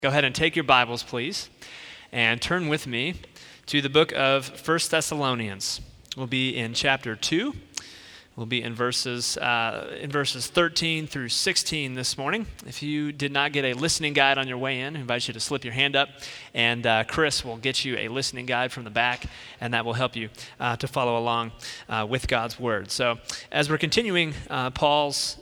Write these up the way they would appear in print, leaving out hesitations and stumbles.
Go ahead and take your Bibles, please, and turn with me to the book of 1 Thessalonians. We'll be in chapter 2. We'll be in verses 13 through 16 this morning. If you did not get a listening guide on your way in, I invite you to slip your hand up, and Chris will get you a listening guide from the back, and that will help you to follow along with God's Word. So as we're continuing Paul's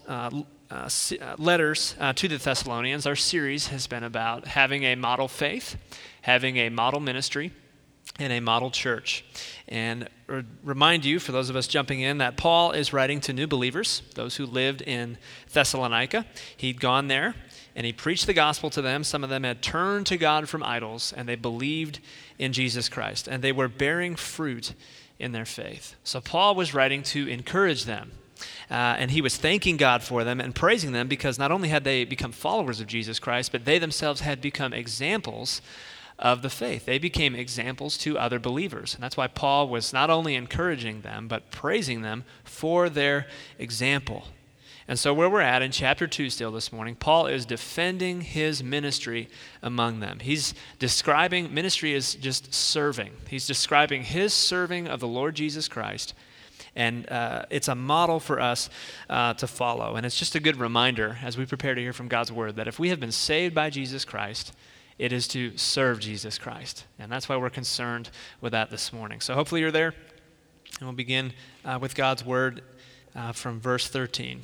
letters to the Thessalonians, our series has been about having a model faith, having a model ministry, and a model church. And remind you, for those of us jumping in, that Paul is writing to new believers, those who lived in Thessalonica. He'd gone there, and he preached the gospel to them. Some of them had turned to God from idols, and they believed in Jesus Christ, and they were bearing fruit in their faith. So Paul was writing to encourage them. And he was thanking God for them and praising them because not only had they become followers of Jesus Christ, but they themselves had become examples of the faith. They became examples to other believers. And that's why Paul was not only encouraging them, but praising them for their example. And so where we're at in chapter 2 still this morning, Paul is defending his ministry among them. He's describing ministry as just serving. He's describing his serving of the Lord Jesus Christ. And it's a model for us to follow. And it's just a good reminder as we prepare to hear from God's Word that if we have been saved by Jesus Christ, it is to serve Jesus Christ. And that's why we're concerned with that this morning. So hopefully you're there. And we'll begin with God's Word from verse 13.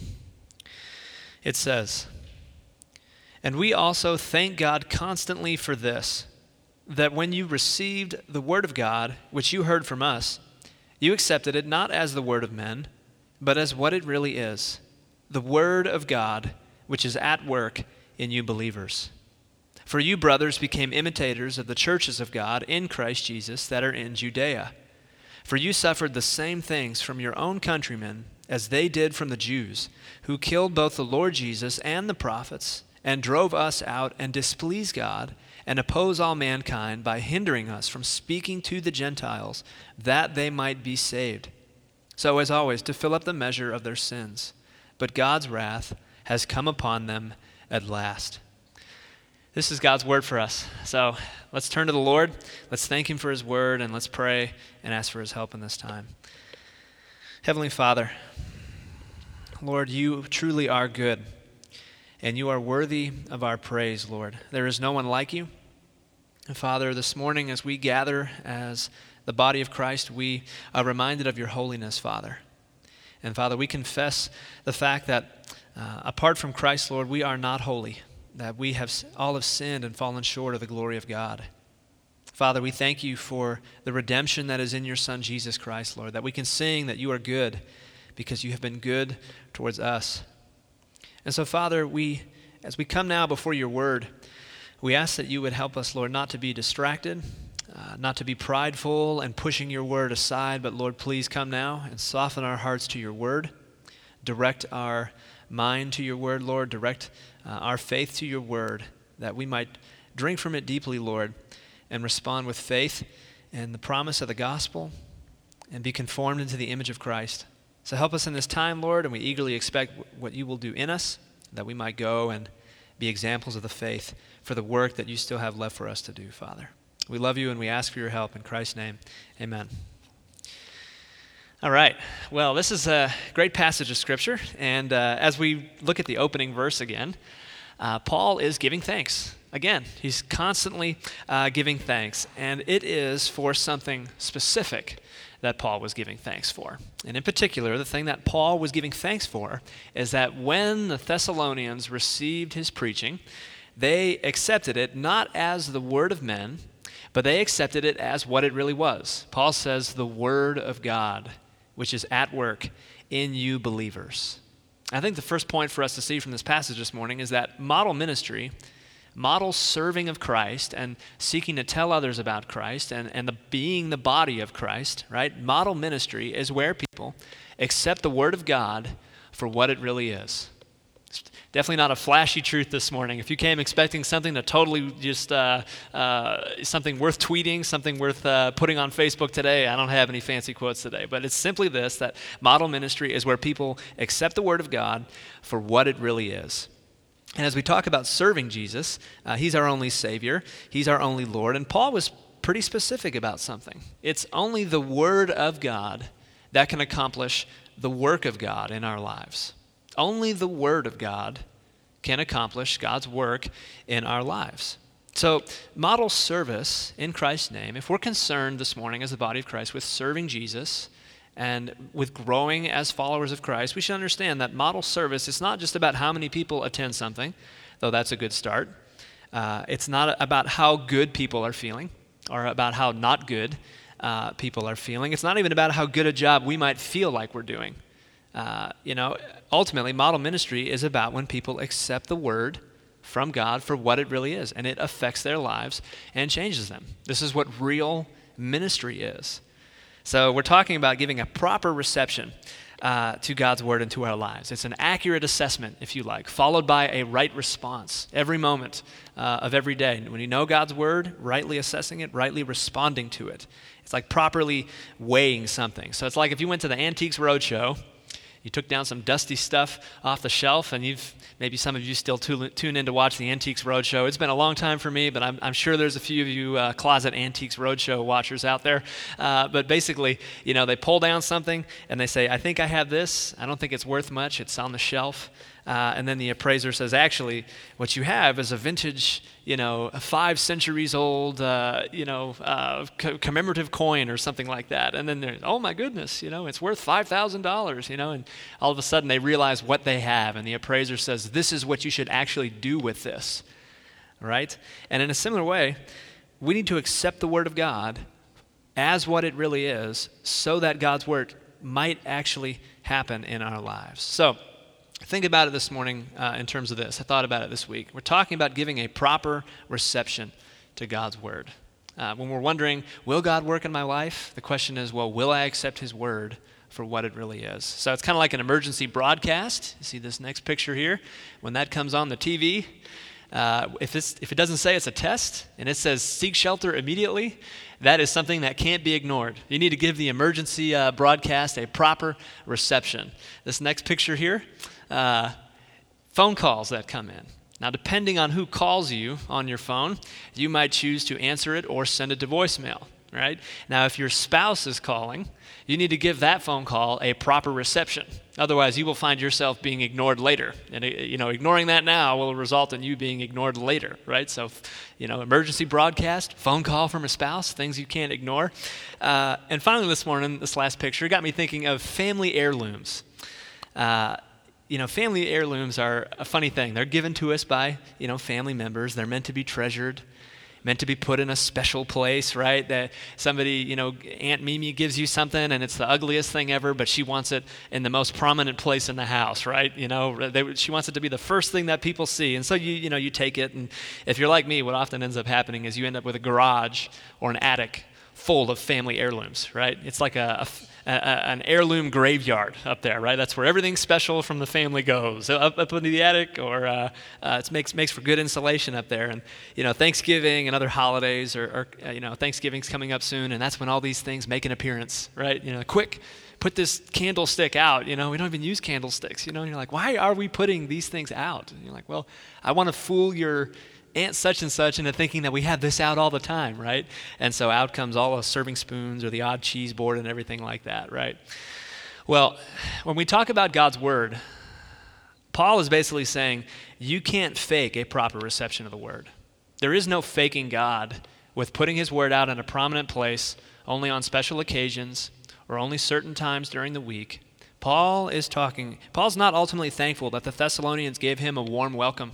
It says, "And we also thank God constantly for this, that when you received the Word of God, which you heard from us, you accepted it not as the word of men, but as what it really is, the Word of God, which is at work in you believers. For you, brothers, became imitators of the churches of God in Christ Jesus that are in Judea. For you suffered the same things from your own countrymen as they did from the Jews, who killed both the Lord Jesus and the prophets, and drove us out and displease God, and oppose all mankind by hindering us from speaking to the Gentiles, that they might be saved. So as always, to fill up the measure of their sins. But God's wrath has come upon them at last." This is God's word for us. So let's turn to the Lord. Let's thank him for his word, and let's pray and ask for his help in this time. Heavenly Father, Lord, you truly are good. And you are worthy of our praise, Lord. There is no one like you. And Father, this morning as we gather as the body of Christ, we are reminded of your holiness, Father. And Father, we confess the fact that apart from Christ, Lord, we are not holy, that we all have sinned and fallen short of the glory of God. Father, we thank you for the redemption that is in your Son, Jesus Christ, Lord, that we can sing that you are good because you have been good towards us. And so, Father, as we come now before your word, we ask that you would help us, Lord, not to be distracted, not to be prideful and pushing your word aside, but Lord, please come now and soften our hearts to your word. Direct our mind to your word, Lord. Direct our faith to your word, that we might drink from it deeply, Lord, and respond with faith in the promise of the gospel and be conformed into the image of Christ. So help us in this time, Lord, and we eagerly expect what you will do in us, that we might go and be examples of the faith for the work that you still have left for us to do, Father. We love you and we ask for your help. In Christ's name, amen. All right. Well, this is a great passage of Scripture, and as we look at the opening verse again, Paul is giving thanks. Again, he's constantly giving thanks, and it is for something specific that Paul was giving thanks for. And in particular, the thing that Paul was giving thanks for is that when the Thessalonians received his preaching, they accepted it not as the word of men, but they accepted it as what it really was. Paul says, the Word of God, which is at work in you believers. I think the first point for us to see from this passage this morning is that model ministry, model serving of Christ and seeking to tell others about Christ and being the body of Christ, right? Model ministry is where people accept the Word of God for what it really is. It's definitely not a flashy truth this morning. If you came expecting something to totally just something worth tweeting, something worth putting on Facebook today, I don't have any fancy quotes today. But it's simply this, that model ministry is where people accept the Word of God for what it really is. And as we talk about serving Jesus, he's our only Savior, he's our only Lord, and Paul was pretty specific about something. It's only the Word of God that can accomplish the work of God in our lives. Only the Word of God can accomplish God's work in our lives. So model service in Christ's name. If we're concerned this morning as the body of Christ with serving Jesus and with growing as followers of Christ, we should understand that model service is not just about how many people attend something, though that's a good start. It's not about how good people are feeling or about how not good people are feeling. It's not even about how good a job we might feel like we're doing. Ultimately, model ministry is about when people accept the word from God for what it really is, and it affects their lives and changes them. This is what real ministry is. So we're talking about giving a proper reception to God's word into our lives. It's an accurate assessment, if you like, followed by a right response every moment of every day. When you know God's word, rightly assessing it, rightly responding to it. It's like properly weighing something. So it's like if you went to the Antiques Roadshow, you took down some dusty stuff off the shelf, and maybe some of you still tune in to watch the Antiques Roadshow. It's been a long time for me, but I'm sure there's a few of you closet Antiques Roadshow watchers out there. But basically, they pull down something, and they say, I think I have this. I don't think it's worth much. It's on the shelf. And then the appraiser says, actually, what you have is a vintage, 5 centuries old, commemorative coin or something like that. And then they're, oh my goodness, it's worth $5,000, and all of a sudden they realize what they have. And the appraiser says, this is what you should actually do with this, right? And in a similar way, we need to accept the word of God as what it really is so that God's work might actually happen in our lives. So, think about it this morning in terms of this. I thought about it this week. We're talking about giving a proper reception to God's word. When we're wondering, will God work in my life? The question is, well, will I accept his word for what it really is? So it's kind of like an emergency broadcast. You see this next picture here? When that comes on the TV, if it doesn't say it's a test and it says seek shelter immediately, that is something that can't be ignored. You need to give the emergency broadcast a proper reception. This next picture here, phone calls that come in. Now, depending on who calls you on your phone, you might choose to answer it or send it to voicemail, right? Now, if your spouse is calling, you need to give that phone call a proper reception. Otherwise, you will find yourself being ignored later. And, ignoring that now will result in you being ignored later, right? So, emergency broadcast, phone call from a spouse, things you can't ignore. And finally this morning, this last picture got me thinking of family heirlooms. Family heirlooms are a funny thing. They're given to us by, family members. They're meant to be treasured, meant to be put in a special place, right? That somebody, Aunt Mimi gives you something and it's the ugliest thing ever, but she wants it in the most prominent place in the house, right? She wants it to be the first thing that people see. And so you take it, and if you're like me, what often ends up happening is you end up with a garage or an attic full of family heirlooms, right? It's like an heirloom graveyard up there, right? That's where everything special from the family goes, up into the attic, or it makes for good insulation up there. And Thanksgiving and other holidays, or Thanksgiving's coming up soon, and that's when all these things make an appearance, right? Quick, put this candlestick out. We don't even use candlesticks. And you're like, why are we putting these things out? And you're like, well, I want to fool your Aunt such and such into thinking that we have this out all the time, right? And so out comes all the serving spoons or the odd cheese board and everything like that, right? Well, when we talk about God's word, Paul is basically saying you can't fake a proper reception of the word. There is no faking God with putting his word out in a prominent place only on special occasions or only certain times during the week. Paul's not ultimately thankful that the Thessalonians gave him a warm welcome,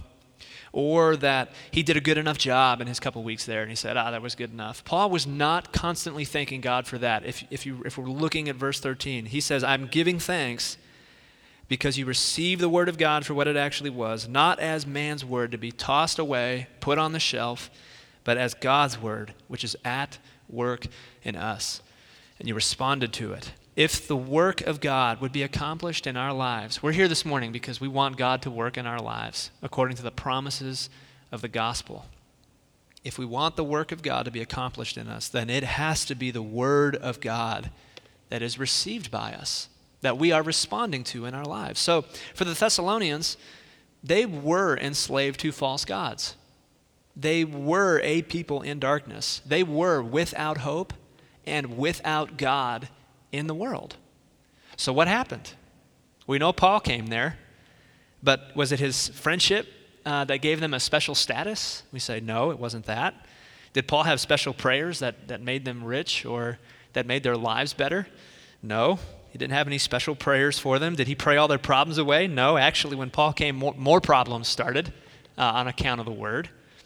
or that he did a good enough job in his couple weeks there, and he said, that was good enough. Paul was not constantly thanking God for that. If we're looking at verse 13, he says, I'm giving thanks because you received the word of God for what it actually was, not as man's word to be tossed away, put on the shelf, but as God's word, which is at work in us. And you responded to it. If the work of God would be accomplished in our lives, we're here this morning because we want God to work in our lives according to the promises of the gospel. If we want the work of God to be accomplished in us, then it has to be the word of God that is received by us, that we are responding to in our lives. So for the Thessalonians, They were enslaved to false gods. They were a people in darkness. They were without hope and without God in the world. So what happened? We know Paul came there, but was it his friendship that gave them a special status? We say, no, it wasn't that. Did Paul have special prayers that made them rich or that made their lives better? No, he didn't have any special prayers for them. Did he pray all their problems away? No, actually, when Paul came, more problems started on account of the word.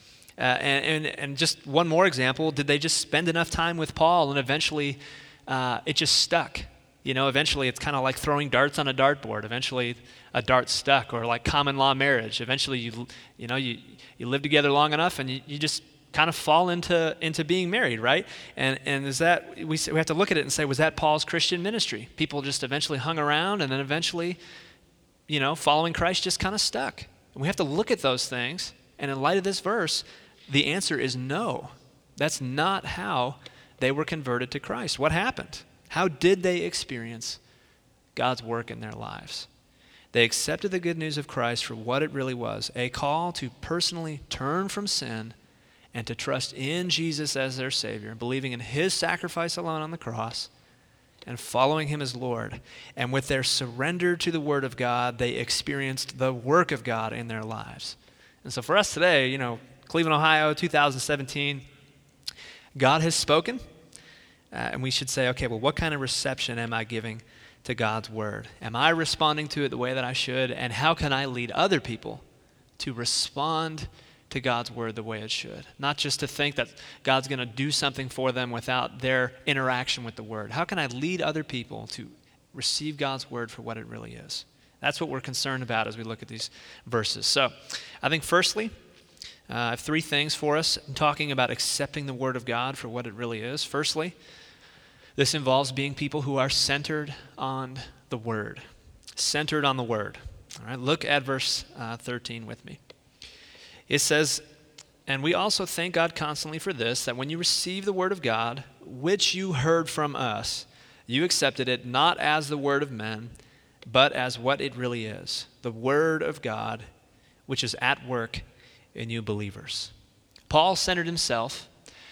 And just one more example, did they just spend enough time with Paul and eventually it just stuck? Eventually it's kind of like throwing darts on a dartboard. Eventually a dart stuck, or like common law marriage. Eventually you live together long enough and you just kind of fall into being married, right? And is that, we have to look at it and say, was that Paul's Christian ministry? People just eventually hung around and then eventually, following Christ just kind of stuck. And we have to look at those things, and in light of this verse, the answer is no. That's not how they were converted to Christ. What happened? How did they experience God's work in their lives? They accepted the good news of Christ for what it really was, a call to personally turn from sin and to trust in Jesus as their Savior, believing in his sacrifice alone on the cross and following him as Lord. And with their surrender to the Word of God, they experienced the work of God in their lives. And so for us today, Cleveland, Ohio, 2017, God has spoken, and we should say, okay, well, what kind of reception am I giving to God's word? Am I responding to it the way that I should? And how can I lead other people to respond to God's word the way it should? Not just to think that God's going to do something for them without their interaction with the word. How can I lead other people to receive God's word for what it really is? That's what we're concerned about as we look at these verses. So I think firstly, I have three things for us in talking about accepting the word of God for what it really is. Firstly, this involves being people who are centered on the word. Centered on the word. All right, look at verse 13 with me. It says, "And we also thank God constantly for this, that when you receive the word of God, which you heard from us, you accepted it not as the word of men, but as what it really is, the word of God, which is at work in you believers." Paul centered himself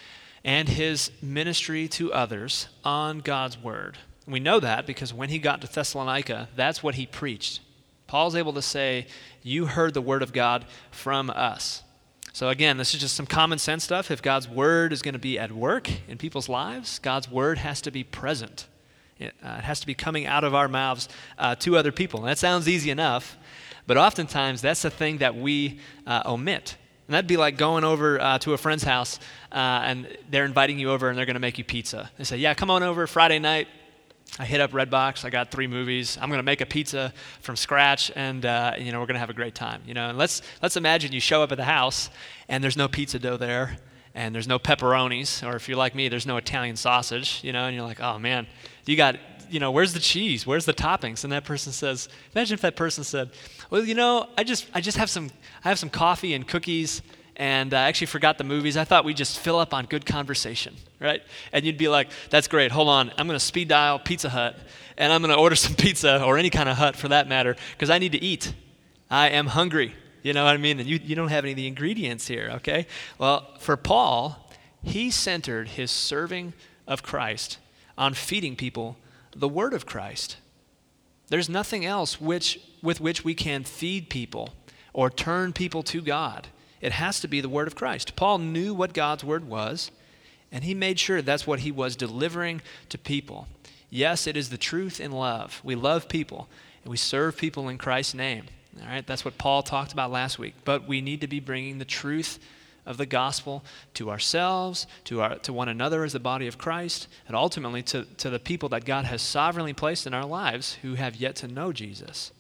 and his ministry to others on God's word. We know that because when he got to Thessalonica, that's what he preached. Paul's able to say, you heard the word of God from us. So again, this is just some common sense stuff. If God's word is going to be at work in people's lives, God's word has to be present. It has to be coming out of our mouths to other people. And that sounds easy enough, but oftentimes that's the thing that we omit. And that'd be like going over to a friend's house and they're inviting you over and they're going to make you pizza. They say, yeah, come on over Friday night. I hit up Redbox. I got 3 movies. I'm going to make a pizza from scratch, and we're going to have a great time. And let's imagine you show up at the house and there's no pizza dough there, and there's no pepperonis, or if you're like me, there's no Italian sausage. And you're like, oh man, you got, where's the cheese? Where's the toppings? And that person says, imagine if that person said, well, I just have some coffee and cookies, and I actually forgot the movies. I thought we'd just fill up on good conversation, right? And you'd be like, that's great. Hold on. I'm going to speed dial Pizza Hut, and I'm going to order some pizza, or any kind of hut for that matter, because I need to eat. I am hungry. You know what I mean? And you don't have any of the ingredients here, okay? Well, for Paul, he centered his serving of Christ on feeding people the word of Christ. There's nothing else with which we can feed people or turn people to God. It has to be the word of Christ. Paul knew what God's word was, and he made sure that's what he was delivering to people. Yes, it is the truth in love. We love people, and we serve people in Christ's name. All right, that's what Paul talked about last week. But we need to be bringing the truth of the gospel to ourselves, to one another as the body of Christ, and ultimately to the people that God has sovereignly placed in our lives who have yet to know Jesus.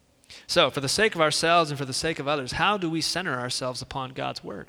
So, for the sake of ourselves and for the sake of others, how do we center ourselves upon God's word?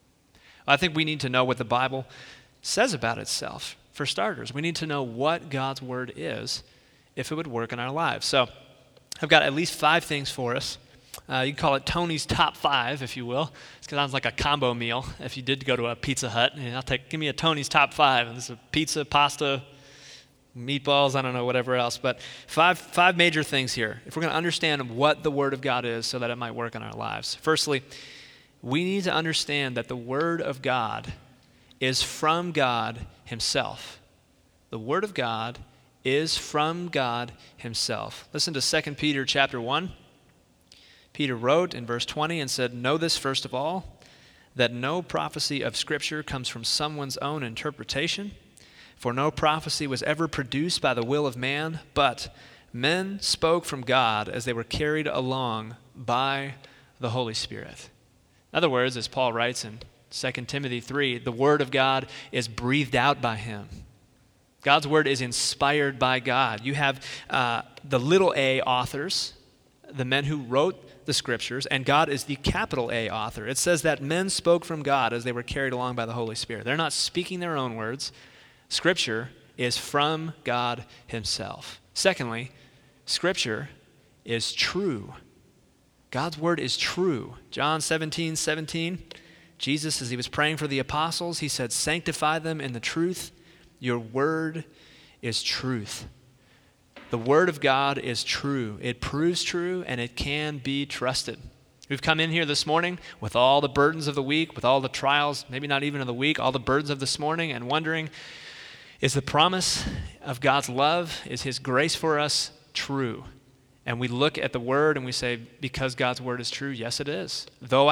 I think we need to know what the Bible says about itself. For starters, we need to know what God's word is if it would work in our lives. So, I've got at least 5 things for us. You can call it Tony's Top 5, if you will. It sounds like a combo meal. If you did go to a Pizza Hut, give me a Tony's Top 5. And this is pizza, pasta, meatballs, I don't know, whatever else. But five major things here if we're going to understand what the Word of God is so that it might work in our lives. Firstly, we need to understand that the Word of God is from God himself. The Word of God is from God himself. Listen to 2 Peter chapter 1. Peter wrote in verse 20 and said, "Know this first of all, that no prophecy of Scripture comes from someone's own interpretation. For no prophecy was ever produced by the will of man, but men spoke from God as they were carried along by the Holy Spirit." In other words, as Paul writes in 2 Timothy 3, the Word of God is breathed out by him. God's Word is inspired by God. You have the little a authors, the men who wrote the Scriptures, and God is the capital A author. It says that men spoke from God as they were carried along by the Holy Spirit. They're not speaking their own words. Scripture is from God himself. Secondly, Scripture is true. God's Word is true. John 17:17, Jesus, as he was praying for the apostles, he said, "Sanctify them in the truth. Your word is truth." The Word of God is true. It proves true, and it can be trusted. We've come in here this morning with all the burdens of the week, with all the trials, maybe not even of the week, all the burdens of this morning, and wondering, is the promise of God's love, is his grace for us true? And we look at the Word and we say, because God's Word is true, yes, it is. Though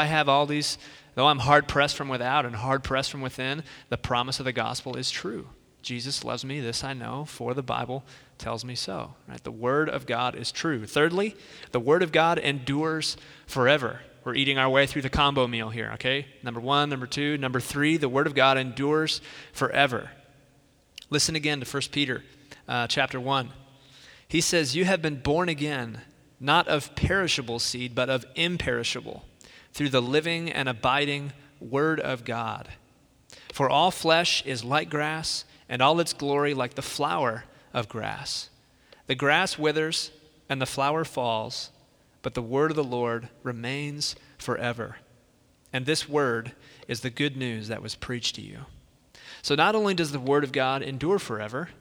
I'm hard-pressed from without and hard-pressed from within, the promise of the gospel is true. Jesus loves me, this I know, for the Bible tells me so. Right? The Word of God is true. Thirdly, the Word of God endures forever. We're eating our way through the combo meal here, okay? Number 1, number 2, number 3, the Word of God endures forever. Listen again to 1 Peter chapter 1. He says, "You have been born again, not of perishable seed, but of imperishable, through the living and abiding Word of God. For all flesh is like grass, and all its glory like the flower of grass. The grass withers, and the flower falls, but the word of the Lord remains forever." And this word is the good news that was preached to you. So not only does the Word of God endure forever,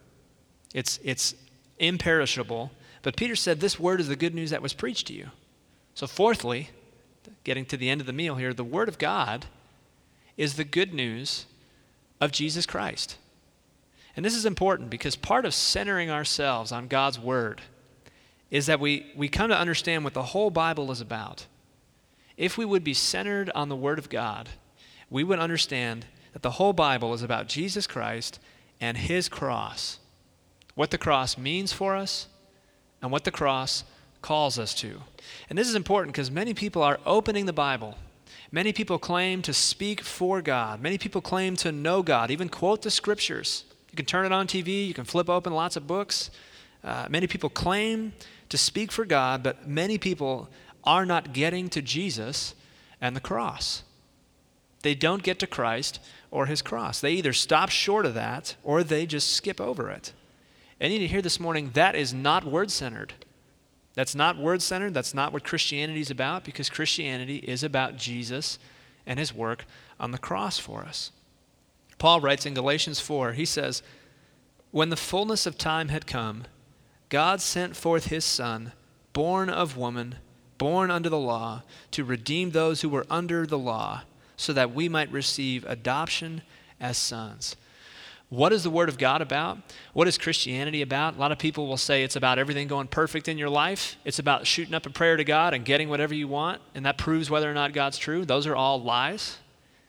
it's imperishable, but Peter said this word is the good news that was preached to you. So fourthly, getting to the end of the meal here, the Word of God is the good news of Jesus Christ. And this is important because part of centering ourselves on God's Word is that we come to understand what the whole Bible is about. If we would be centered on the Word of God, we would understand that the whole Bible is about Jesus Christ and his cross, what the cross means for us and what the cross calls us to. And this is important because many people are opening the Bible. Many people claim to speak for God. Many people claim to know God, even quote the Scriptures. You can turn it on TV, you can flip open lots of books. Many people claim to speak for God, but many people are not getting to Jesus and the cross. They don't get to Christ or his cross. They either stop short of that or they just skip over it. And you need to hear this morning, that is not word-centered. That's not word-centered. That's not what Christianity is about, because Christianity is about Jesus and his work on the cross for us. Paul writes in Galatians 4, he says, "When the fullness of time had come, God sent forth his Son, born of woman, born under the law, to redeem those who were under the law, so that we might receive adoption as sons." What is the Word of God about? What is Christianity about? A lot of people will say it's about everything going perfect in your life. It's about shooting up a prayer to God and getting whatever you want, and that proves whether or not God's true. Those are all lies.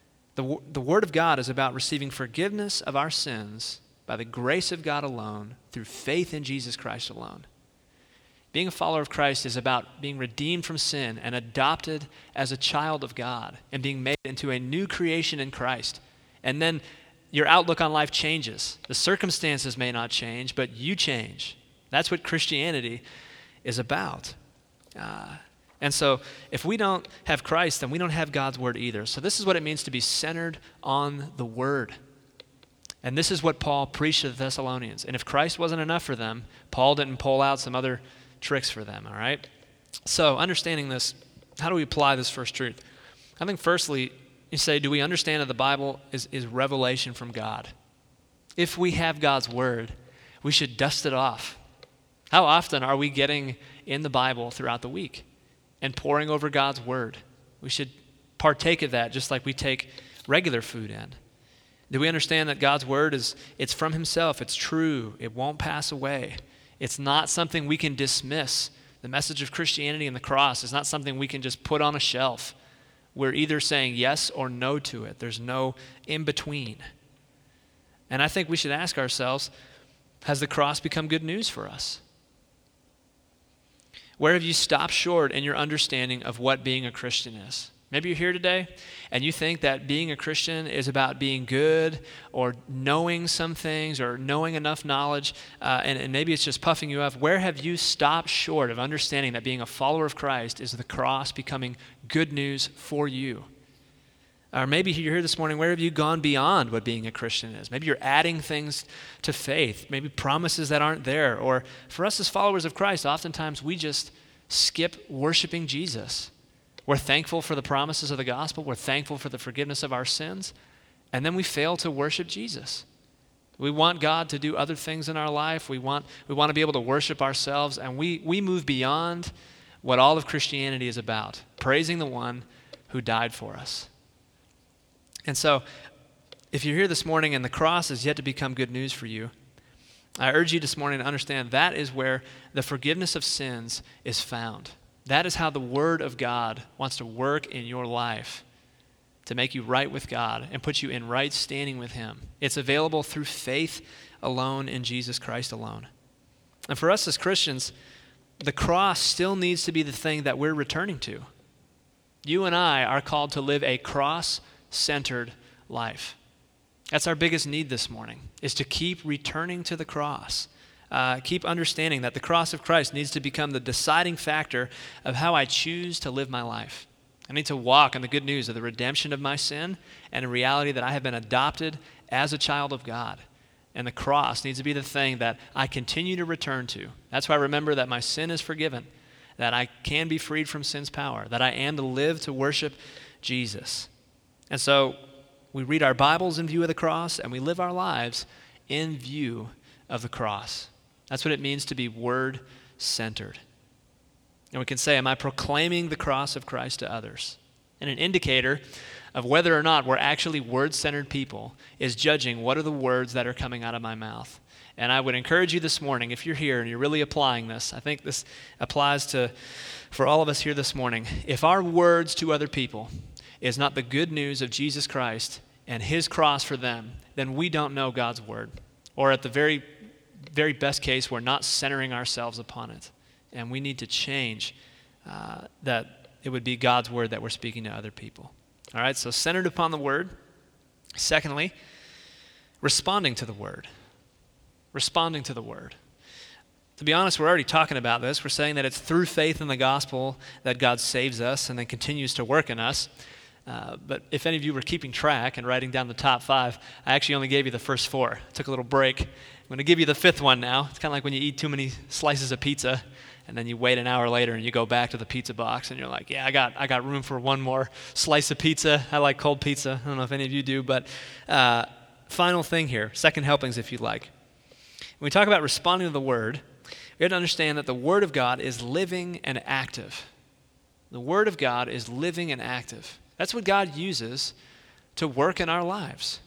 The Word of God is about receiving forgiveness of our sins by the grace of God alone, through faith in Jesus Christ alone. Being a follower of Christ is about being redeemed from sin and adopted as a child of God and being made into a new creation in Christ. And then your outlook on life changes. The circumstances may not change, but you change. That's what Christianity is about. And so if we don't have Christ, then we don't have God's Word either. So this is what it means to be centered on the Word. And this is what Paul preached to the Thessalonians. And if Christ wasn't enough for them, Paul didn't pull out some other tricks for them, all right? So understanding this, how do we apply this first truth? I think firstly, you say, do we understand that the Bible is revelation from God? If we have God's Word, We should dust it off. How often are we getting in the Bible throughout the week and poring over God's word? We should partake of that just like we take regular food in. Do we understand that God's word it's from himself, it's true, it won't pass away. It's not something we can dismiss. The message of Christianity and the cross is not something we can just put on a shelf. We're either saying yes or no to it. There's no in between. And I think we should ask ourselves, has the cross become good news for us? Where have you stopped short in your understanding of what being a Christian is? Maybe you're here today and you think that being a Christian is about being good or knowing some things or knowing enough knowledge, and maybe it's just puffing you up. Where have you stopped short of understanding that being a follower of Christ is the cross becoming good news for you? Or maybe you're here this morning, where have you gone beyond what being a Christian is? Maybe you're adding things to faith, maybe promises that aren't there. Or for us as followers of Christ, oftentimes we just skip worshiping Jesus. We're thankful for the promises of the gospel. We're thankful for the forgiveness of our sins. And then we fail to worship Jesus. We want God to do other things in our life. We want to be able to worship ourselves. And we move beyond what all of Christianity is about, praising the one who died for us. And so, if you're here this morning and the cross is yet to become good news for you, I urge you this morning to understand that is where the forgiveness of sins is found. That is how the Word of God wants to work in your life to make you right with God and put you in right standing with Him. It's available through faith alone in Jesus Christ alone. And for us as Christians, the cross still needs to be the thing that we're returning to. You and I are called to live a cross-centered life. That's our biggest need this morning, is to keep returning to the cross. Keep understanding that the cross of Christ needs to become the deciding factor of how I choose to live my life. I need to walk in the good news of the redemption of my sin and in reality that I have been adopted as a child of God. And the cross needs to be the thing that I continue to return to. That's why I remember that my sin is forgiven, that I can be freed from sin's power, that I am to live to worship Jesus. And so we read our Bibles in view of the cross and we live our lives in view of the cross. That's what it means to be word-centered. And we can say, am I proclaiming the cross of Christ to others? And an indicator of whether or not we're actually word-centered people is judging what are the words that are coming out of my mouth. And I would encourage you this morning, if you're here and you're really applying this, I think this applies for all of us here this morning. If our words to other people is not the good news of Jesus Christ and His cross for them, then we don't know God's word. Or at the very best case, we're not centering ourselves upon it. And we need to change that it would be God's word that we're speaking to other people. All right, so centered upon the word. Secondly, responding to the word. Responding to the word. To be honest, we're already talking about this. We're saying that it's through faith in the gospel that God saves us and then continues to work in us. But if any of you were keeping track and writing down the top 5, I actually only gave you the first 4. I took a little break. I'm going to give you the 5th one now. It's kind of like when you eat too many slices of pizza and then you wait an hour later and you go back to the pizza box and you're like, yeah, I got room for one more slice of pizza. I like cold pizza. I don't know if any of you do, but final thing here, second helpings if you'd like. When we talk about responding to the word, we have to understand that the word of God is living and active. The word of God is living and active. That's what God uses to work in our lives.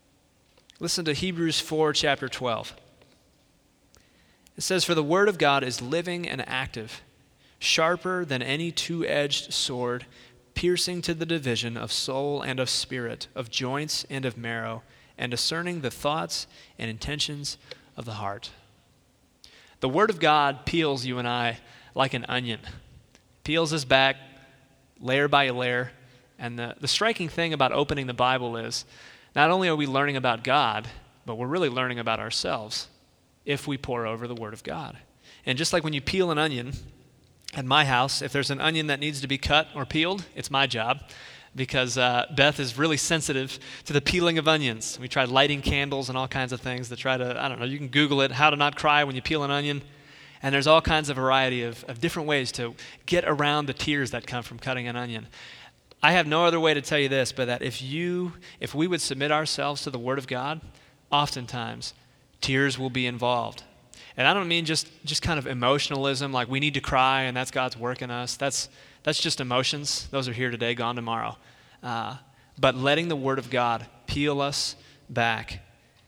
Listen to Hebrews 4, chapter 12. It says, "For the word of God is living and active, sharper than any two-edged sword, piercing to the division of soul and of spirit, of joints and of marrow, and discerning the thoughts and intentions of the heart." The word of God peels you and I like an onion. Peels us back layer by layer. And the striking thing about opening the Bible is not only are we learning about God, but we're really learning about ourselves if we pore over the Word of God. And just like when you peel an onion, at my house, if there's an onion that needs to be cut or peeled, it's my job because Beth is really sensitive to the peeling of onions. We tried lighting candles and all kinds of things to try to, you can Google it, how to not cry when you peel an onion. And there's all kinds of variety of different ways to get around the tears that come from cutting an onion. I have no other way to tell you this, but that if we would submit ourselves to the Word of God, oftentimes Tears will be involved. And I don't mean just kind of emotionalism, like we need to cry and that's God's work in us. That's just emotions. Those are here today, gone tomorrow. But letting the Word of God peel us back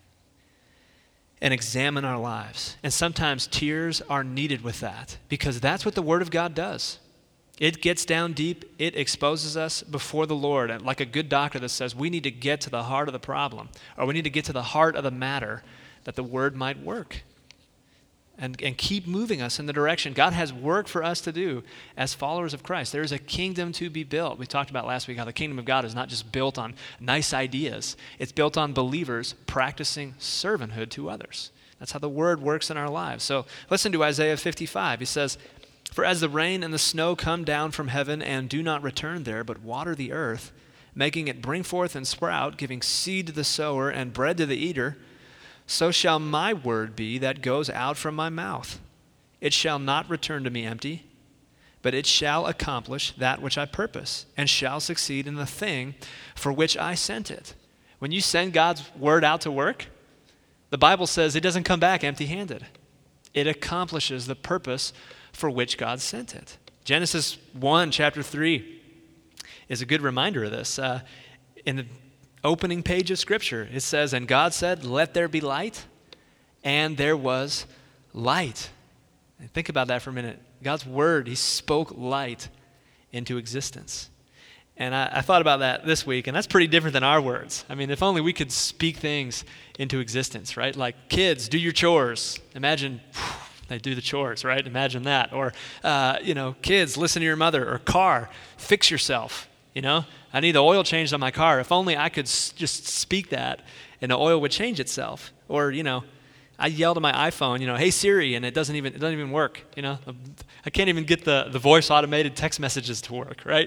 and examine our lives. And sometimes tears are needed with that, because that's what the Word of God does. It gets down deep. It exposes us before the Lord, and like a good doctor that says we need to get to the heart of the problem, or we need to get to the heart of the matter, that the Word might work and keep moving us in the direction. God has work for us to do as followers of Christ. There is a kingdom to be built. We talked about last week how the kingdom of God is not just built on nice ideas. It's built on believers practicing servanthood to others. That's how the Word works in our lives. So listen to Isaiah 55. He says, "For as the rain and the snow come down from heaven and do not return there, but water the earth, making it bring forth and sprout, giving seed to the sower and bread to the eater, so shall my word be that goes out from my mouth. It shall not return to me empty, but it shall accomplish that which I purpose, and shall succeed in the thing for which I sent it." When you send God's word out to work, the Bible says it doesn't come back empty-handed. It accomplishes the purpose for which God sent it. Genesis 1, chapter 3 is a good reminder of this. In the opening page of Scripture, it says, "And God said, let there be light, and there was light." And think about that for a minute. God's word, he spoke light into existence. And I thought about that this week, and that's pretty different than our words. I mean, if only we could speak things into existence, right? Like, kids, do your chores. Imagine they do the chores, right? Imagine that. Or, kids, listen to your mother. Or car, fix yourself, I need the oil changed on my car. If only I could just speak that and the oil would change itself. Or, I yelled at my iPhone, hey Siri, and it doesn't even work. I can't even get the voice automated text messages to work, right?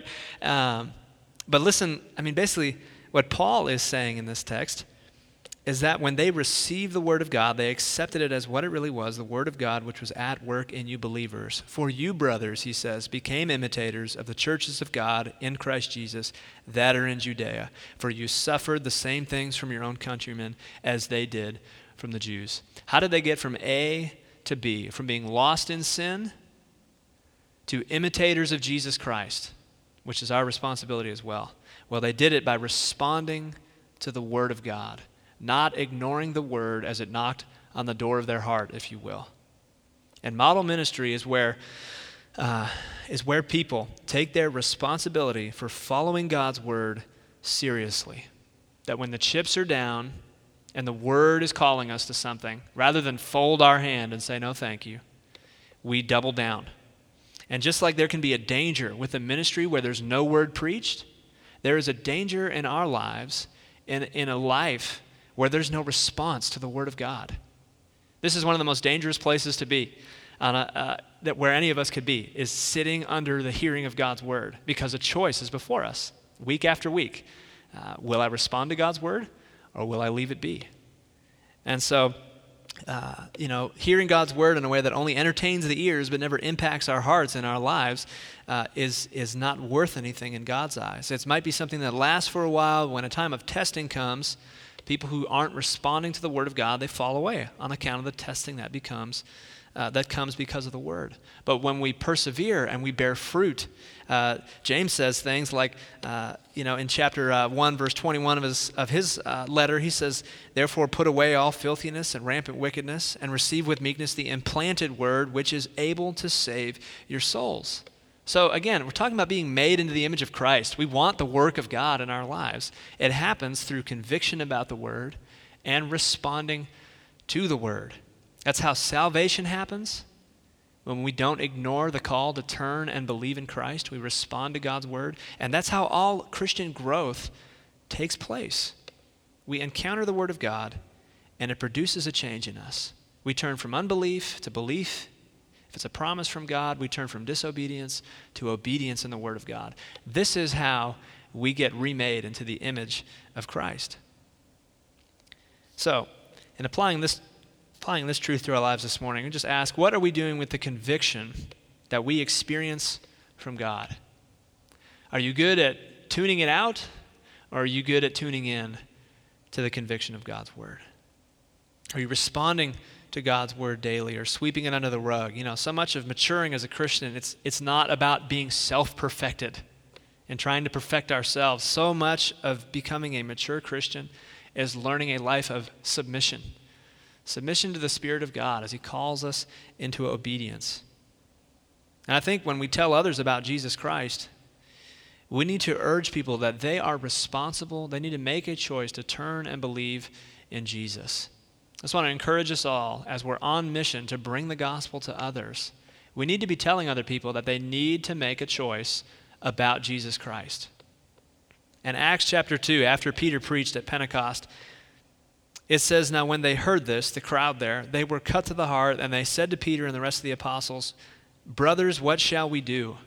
But listen, basically what Paul is saying in this text is that when they received the word of God, they accepted it as what it really was, the word of God, which was at work in you believers. "For you, brothers," he says, "became imitators of the churches of God in Christ Jesus that are in Judea. For you suffered the same things from your own countrymen as they did from the Jews." How did they get from A to B? From being lost in sin to imitators of Jesus Christ, which is our responsibility as well. Well, they did it by responding to the word of God, not ignoring the word as it knocked on the door of their heart, if you will. And model ministry is where people take their responsibility for following God's word seriously. That when the chips are down and the word is calling us to something, rather than fold our hand and say, "No, thank you," we double down. And just like there can be a danger with a ministry where there's no word preached, there is a danger in our lives, in a life where there's no response to the word of God. This is one of the most dangerous places to be, where any of us could be, is sitting under the hearing of God's word, because a choice is before us, week after week. Will I respond to God's word, or will I leave it be? And so, hearing God's word in a way that only entertains the ears but never impacts our hearts and our lives is not worth anything in God's eyes. It might be something that lasts for a while. When a time of testing comes, people who aren't responding to the word of God, they fall away on account of the testing that comes because of the word. But when we persevere and we bear fruit, James says things like, in chapter 1, verse 21 of his letter, he says, "Therefore put away all filthiness and rampant wickedness, and receive with meekness the implanted word, which is able to save your souls." So again, we're talking about being made into the image of Christ. We want the work of God in our lives. It happens through conviction about the word and responding to the word. That's how salvation happens. When we don't ignore the call to turn and believe in Christ, we respond to God's word. And that's how all Christian growth takes place. We encounter the word of God, and it produces a change in us. We turn from unbelief to belief. If it's a promise from God, we turn from disobedience to obedience in the word of God. This is how we get remade into the image of Christ. So, in applying this truth to our lives this morning, we just ask, what are we doing with the conviction that we experience from God? Are you good at tuning it out, or are you good at tuning in to the conviction of God's word? Are you responding to God's word daily or sweeping it under the rug? So much of maturing as a Christian, it's not about being self-perfected and trying to perfect ourselves. So much of becoming a mature Christian is learning a life of submission. Submission to the Spirit of God as he calls us into obedience. And I think when we tell others about Jesus Christ, we need to urge people that they are responsible. They need to make a choice to turn and believe in Jesus. I just want to encourage us all as we're on mission to bring the gospel to others. We need to be telling other people that they need to make a choice about Jesus Christ. In Acts chapter 2, after Peter preached at Pentecost, it says, "Now when they heard this, the crowd there, they were cut to the heart, and they said to Peter and the rest of the apostles, 'Brothers, what shall we do?'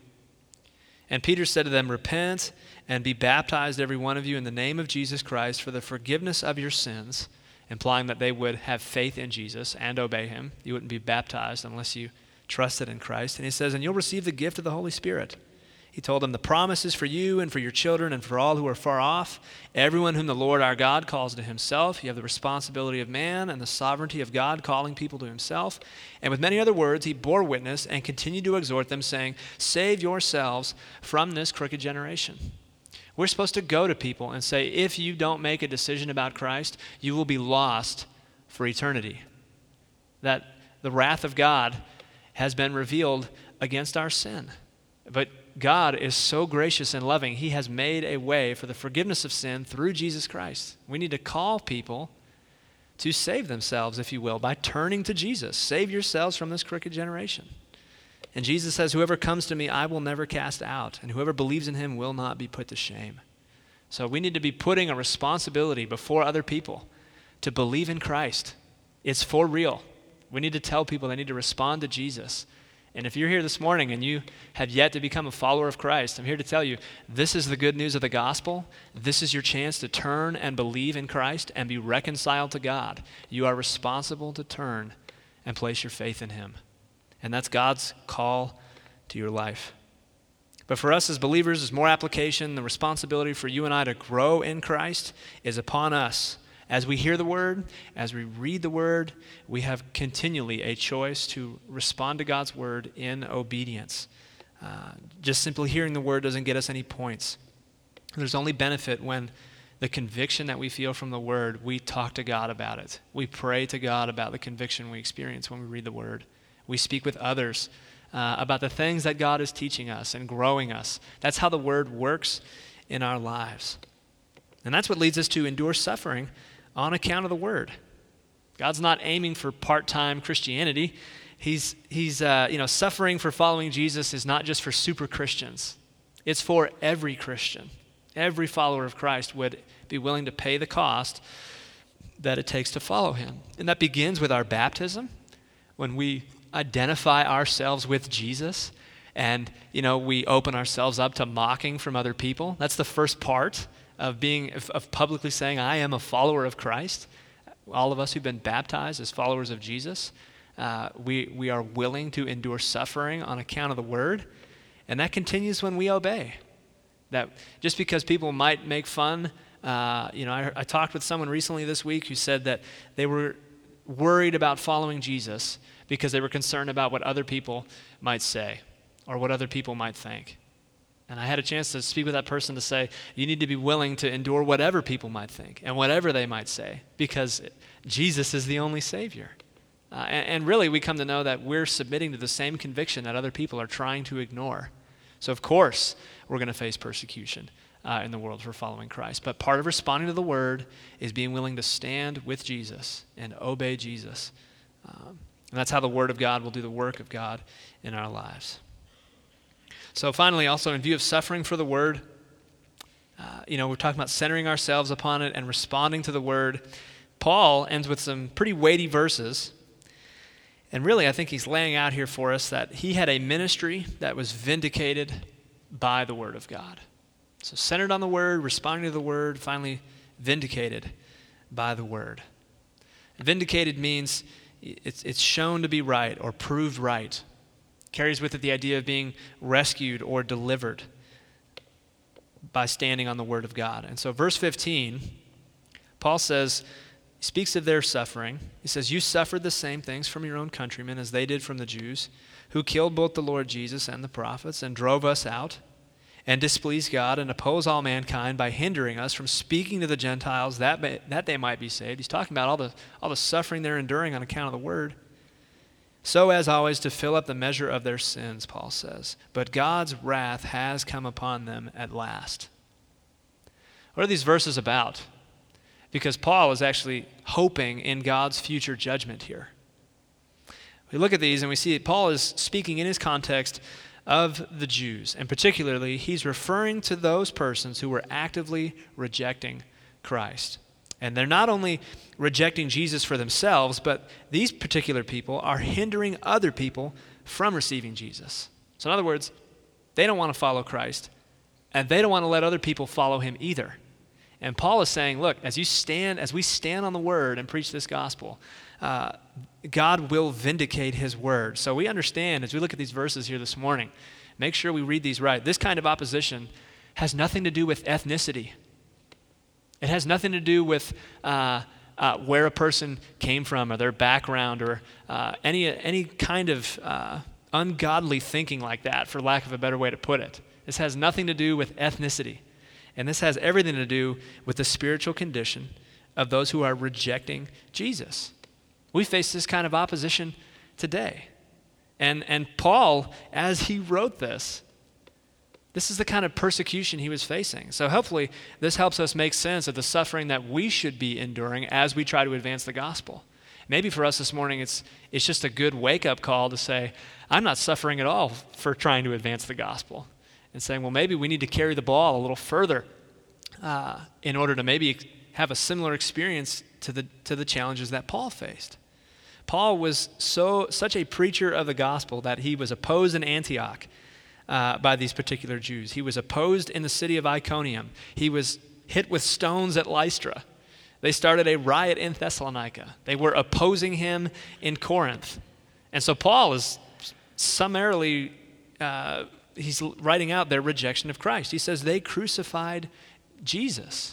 And Peter said to them, 'Repent and be baptized, every one of you, in the name of Jesus Christ for the forgiveness of your sins,'" implying that they would have faith in Jesus and obey him. You wouldn't be baptized unless you trusted in Christ. And he says, "And you'll receive the gift of the Holy Spirit." He told them, "The promise is for you and for your children and for all who are far off, everyone whom the Lord our God calls to himself." You have the responsibility of man and the sovereignty of God calling people to himself. And with many other words, he bore witness and continued to exhort them, saying, "Save yourselves from this crooked generation." We're supposed to go to people and say, if you don't make a decision about Christ, you will be lost for eternity. That the wrath of God has been revealed against our sin. But God is so gracious and loving, he has made a way for the forgiveness of sin through Jesus Christ. We need to call people to save themselves, if you will, by turning to Jesus. Save yourselves from this crooked generation. And Jesus says, "Whoever comes to me, I will never cast out, and whoever believes in him will not be put to shame." So we need to be putting a responsibility before other people to believe in Christ. It's for real. We need to tell people they need to respond to Jesus. And if you're here this morning and you have yet to become a follower of Christ, I'm here to tell you, this is the good news of the gospel. This is your chance to turn and believe in Christ and be reconciled to God. You are responsible to turn and place your faith in him. And that's God's call to your life. But for us as believers, there's more application. The responsibility for you and I to grow in Christ is upon us. As we hear the word, as we read the word, we have continually a choice to respond to God's word in obedience. Just simply hearing the word doesn't get us any points. There's only benefit when the conviction that we feel from the word, we talk to God about it. We pray to God about the conviction we experience when we read the word. We speak with others about the things that God is teaching us and growing us. That's how the word works in our lives. And that's what leads us to endure suffering on account of the word. God's not aiming for part-time Christianity. He's suffering for following Jesus is not just for super Christians. It's for every Christian. Every follower of Christ would be willing to pay the cost that it takes to follow him. And that begins with our baptism, when we identify ourselves with Jesus and, we open ourselves up to mocking from other people. That's the first part of publicly saying, I am a follower of Christ. All of us who've been baptized as followers of Jesus, we are willing to endure suffering on account of the word, and that continues when we obey. That just because people might make fun, I talked with someone recently this week who said that they were worried about following Jesus because they were concerned about what other people might say or what other people might think. And I had a chance to speak with that person to say, you need to be willing to endure whatever people might think and whatever they might say, because Jesus is the only Savior. And really, we come to know that we're submitting to the same conviction that other people are trying to ignore. So of course, we're going to face persecution in the world for following Christ. But part of responding to the word is being willing to stand with Jesus and obey Jesus. And that's how the word of God will do the work of God in our lives. So finally, also in view of suffering for the word, we're talking about centering ourselves upon it and responding to the word. Paul ends with some pretty weighty verses. And really, I think he's laying out here for us that he had a ministry that was vindicated by the word of God. So centered on the word, responding to the word, finally vindicated by the word. Vindicated means it's shown to be right or proved right. Carries with it the idea of being rescued or delivered by standing on the word of God. And so verse 15, Paul says, He speaks of their suffering. He says, you suffered the same things from your own countrymen as they did from the Jews, who killed both the Lord Jesus and the prophets and drove us out and displeased God and oppose all mankind by hindering us from speaking to the Gentiles that they might be saved. He's talking about all the suffering they're enduring on account of the word. So as always to fill up the measure of their sins, Paul says. But God's wrath has come upon them at last. What are these verses about? Because Paul is actually hoping in God's future judgment here. We look at these and we see that Paul is speaking in his context of the Jews. And particularly, he's referring to those persons who were actively rejecting Christ. And they're not only rejecting Jesus for themselves, but these particular people are hindering other people from receiving Jesus. So in other words, they don't want to follow Christ, and they don't want to let other people follow him either. And Paul is saying, look, as we stand on the word and preach this gospel, God will vindicate his word. So we understand, as we look at these verses here this morning, make sure we read these right. This kind of opposition has nothing to do with ethnicity. It has nothing to do with where a person came from or their background or any kind of ungodly thinking like that, for lack of a better way to put it. This has nothing to do with ethnicity. And this has everything to do with the spiritual condition of those who are rejecting Jesus. We face this kind of opposition today. And Paul, as he wrote this is the kind of persecution he was facing. So hopefully this helps us make sense of the suffering that we should be enduring as we try to advance the gospel. Maybe for us this morning, it's just a good wake-up call to say, I'm not suffering at all for trying to advance the gospel. And saying, well, maybe we need to carry the ball a little further in order to maybe have a similar experience to the challenges that Paul faced. Paul was such a preacher of the gospel that he was opposed in Antioch by these particular Jews. He was opposed in the city of Iconium. He was hit with stones at Lystra. They started a riot in Thessalonica. They were opposing him in Corinth. And so Paul is summarily, he's writing out their rejection of Christ. He says they crucified Jesus.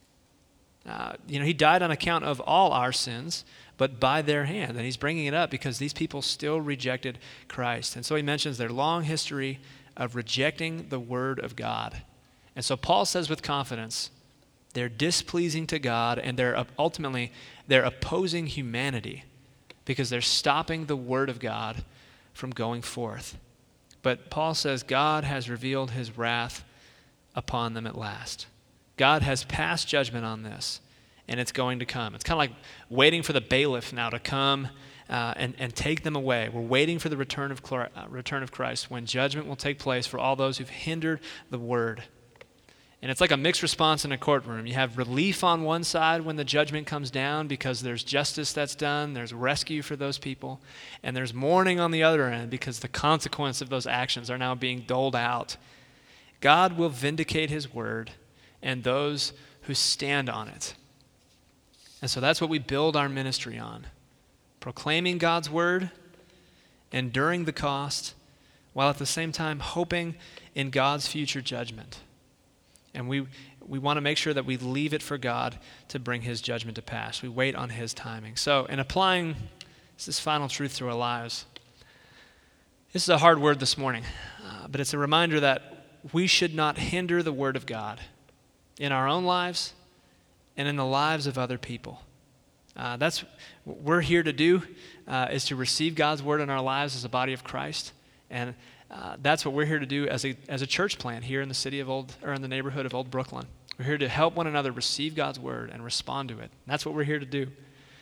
He died on account of all our sins, but by their hand. And he's bringing it up because these people still rejected Christ. And so he mentions their long history of rejecting the word of God. And so Paul says with confidence, they're displeasing to God, and they're opposing humanity because they're stopping the word of God from going forth. But Paul says God has revealed his wrath upon them at last. God has passed judgment on this, and it's going to come. It's kind of like waiting for the bailiff now to come and take them away. We're waiting for the return of Christ, when judgment will take place for all those who've hindered the word. And it's like a mixed response in a courtroom. You have relief on one side when the judgment comes down because there's justice that's done, there's rescue for those people, and there's mourning on the other end because the consequence of those actions are now being doled out. God will vindicate his word and those who stand on it. And so that's what we build our ministry on. Proclaiming God's word, enduring the cost, while at the same time hoping in God's future judgment. And we want to make sure that we leave it for God to bring his judgment to pass. We wait on his timing. So in applying this final truth to our lives, this is a hard word this morning, but it's a reminder that we should not hinder the word of God in our own lives and in the lives of other people. That's what we're here to do, is to receive God's word in our lives as a body of Christ. And that's what we're here to do as a church plant here in the city of in the neighborhood of Old Brooklyn. We're here to help one another receive God's word and respond to it. And that's what we're here to do.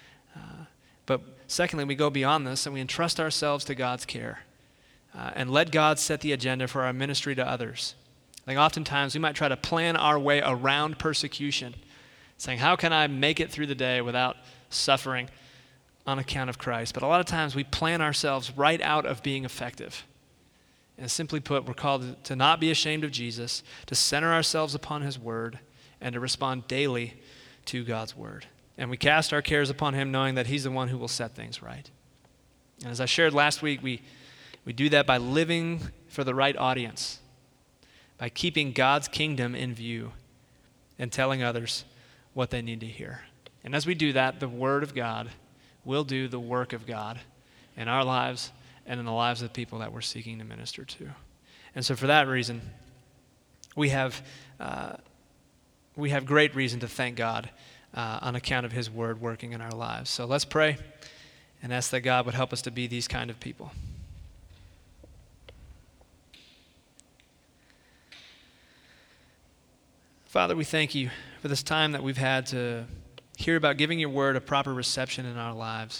But secondly, we go beyond this and we entrust ourselves to God's care and let God set the agenda for our ministry to others. I think oftentimes we might try to plan our way around persecution, saying, how can I make it through the day without suffering on account of Christ? But a lot of times we plan ourselves right out of being effective. And simply put, we're called to not be ashamed of Jesus, to center ourselves upon his word, and to respond daily to God's word. And we cast our cares upon him, knowing that he's the one who will set things right. And as I shared last week, we do that by living for the right audience, by keeping God's kingdom in view and telling others what they need to hear. And as we do that, the Word of God will do the work of God in our lives and in the lives of the people that we're seeking to minister to. And so for that reason, we have great reason to thank God on account of his word working in our lives. So let's pray and ask that God would help us to be these kind of people. Father, we thank you for this time that we've had to hear about giving your word a proper reception in our lives.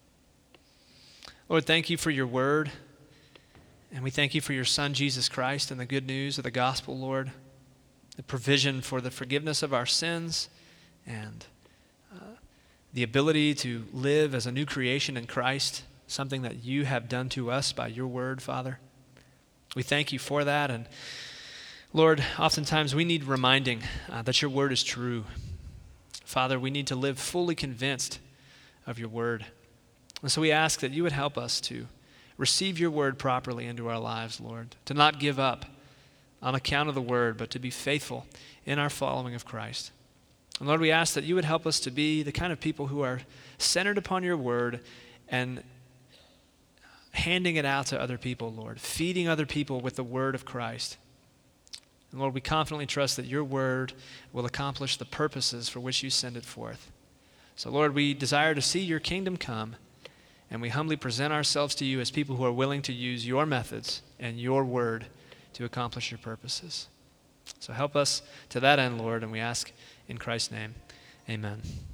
Lord, thank you for your word, and we thank you for your Son, Jesus Christ, and the good news of the gospel, Lord, the provision for the forgiveness of our sins, and the ability to live as a new creation in Christ, something that you have done to us by your word, Father. We thank you for that, and Lord, oftentimes we need reminding that your word is true. Father, we need to live fully convinced of your word. And so we ask that you would help us to receive your word properly into our lives, Lord, to not give up on account of the word, but to be faithful in our following of Christ. And Lord, we ask that you would help us to be the kind of people who are centered upon your word and handing it out to other people, Lord, feeding other people with the word of Christ. And Lord, we confidently trust that your word will accomplish the purposes for which you send it forth. So Lord, we desire to see your kingdom come, and we humbly present ourselves to you as people who are willing to use your methods and your word to accomplish your purposes. So help us to that end, Lord, and we ask in Christ's name, amen.